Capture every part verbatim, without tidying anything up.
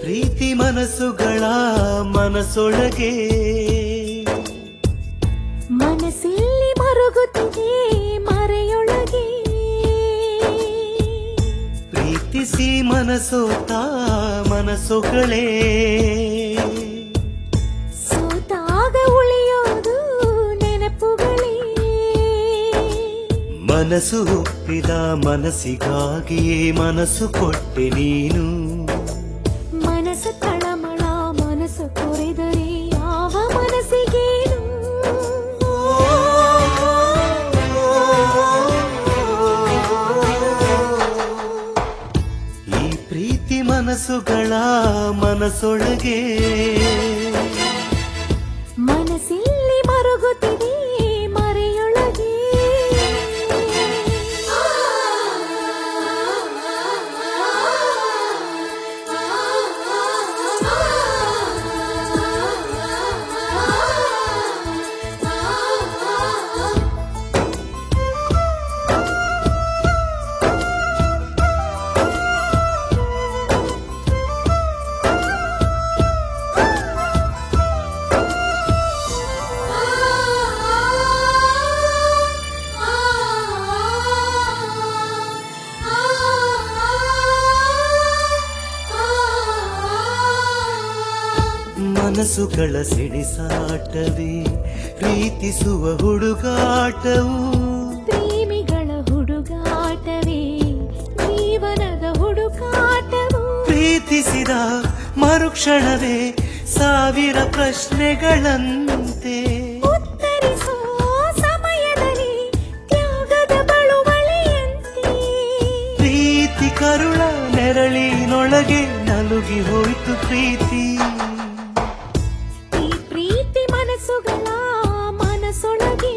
ಪ್ರೀತಿ ಮನಸ್ಸುಗಳ ಮನಸೊಳಗೆ ಮನಸ್ಸಲ್ಲಿ ಮರುಗುತ್ತಿದೆ ಮರೆಯೊಳಗೆ ಪ್ರೀತಿಸಿ ಮನಸೋತ ಮನಸ್ಸುಗಳೇ ಸೋತಾಗ ಉಳಿಯೋದು ನೆನಪುಗಳೇ ಮನಸ್ಸು ಒಪ್ಪಿದ ಮನಸ್ಸಿಗಾಗಿಯೇ ಮನಸ್ಸು ಕೊಟ್ಟೆ ನೀನು ಮನಸ್ಸು ತಳಮಳ ಮನಸ್ಸು ಕೊರೆದರೆ ಯಾವ ಮನಸ್ಸಿಗೇನು ಈ ಪ್ರೀತಿ ಮನಸ್ಸುಗಳ ಮನಸೊಳಗೆ ಮನಸ್ಸಲ್ಲಿ ಮರುಗುತ್ತಿದೆ ಮರೆಯೊಳಗೆ ಮನಸ್ಸುಗಳ ಸೆಣಸಾಟವೇ ಪ್ರೀತಿಸುವ ಹುಡುಗಾಟವು ಪ್ರೇಮಿಗಳ ಹುಡುಗಾಟವೇ ಜೀವನದ ಹುಡುಕಾಟವು ಪ್ರೀತಿಸಿದ ಮರುಕ್ಷಣವೇ ಸಾವಿರ ಪ್ರಶ್ನೆಗಳಂತೆ ಉತ್ತರಿಸೋ ಸಮಯದಲ್ಲಿ ತ್ಯಾಗದ ಬಳುವಳಿಯಂತೆ ಪ್ರೀತಿ ಕರುಳ ನೆರಳಿನೊಳಗೆ ನಲುಗಿ ಹೋಯ್ತು ಪ್ರೀತಿ ಈ ಪ್ರೀತಿ ಮನಸ್ಸುಗಳ ಮನಸೊಳಗೆ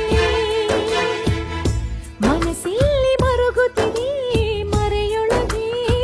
ಮನಸ್ಸಲ್ಲಿ ಮರುಗುತ್ತಿದೆ ಮರೆಯೊಳಗೆ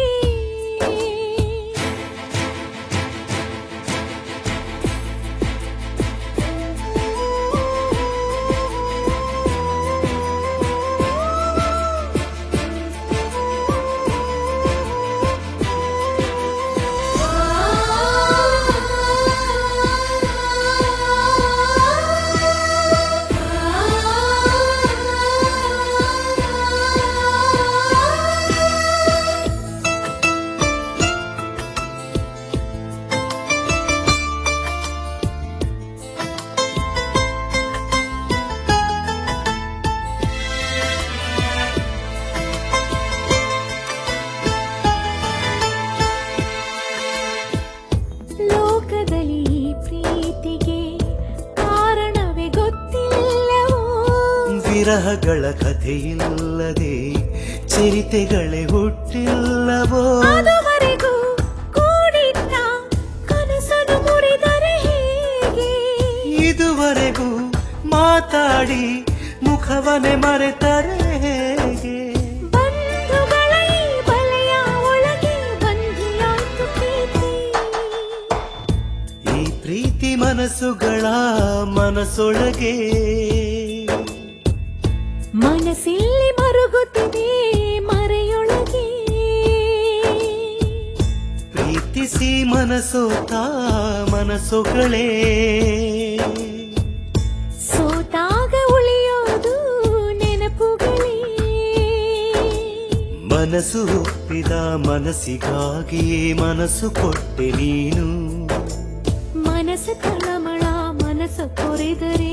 ಲೋಕದಲ್ಲಿ ಈ ಪ್ರೀತಿಗೆ ಕಾರಣವೇ ಗೊತ್ತಿಲ್ಲವೋ ವಿರಹಗಳ ಕಥೆಯಿಲ್ಲದೆ ಚರಿತೆಗಳೇ ಹುಟ್ಟಿಲ್ಲವೋ ಅದುವರೆಗೂ ಕೂಡಿದ್ದ ಕನಸನ್ನು ಮುರಿದರೆ ಹೇಗೆ ಇದುವರೆಗೂ ಮಾತಾಡಿ ಮುಖವನೆ ಮರೆತರೆ ಹೇಗೆ ಬಂಧುಗಳ ಈ ಬಲೆಯ ಒಳಗೆ ಬಂಧಿಯಾಯ್ತು ಪ್ರೀತಿ ಈ ಪ್ರೀತಿ ಮನಸ್ಸುಗಳ ಮನಸೊಳಗೆ ಮನಸ್ಸಲ್ಲಿ ಮರುಗುತ್ತಿದೆ ಮರೆಯೊಳಗೆ ಪ್ರೀತಿಸಿ ಮನಸೋತ ಮನಸ್ಸುಗಳೇ ಸೋತಾಗ ಉಳಿಯೋದು ನೆನಪುಗಳೇ ಮನಸ್ಸು ಒಪ್ಪಿದ ಮನಸ್ಸಿಗಾಗಿಯೇ ಮನಸ್ಸು ಕೊಟ್ಟೆ ನೀನು ಮನಸ್ಸು ತಳಮಳ ಮನಸ್ಸು ಕೊರೆದರೆ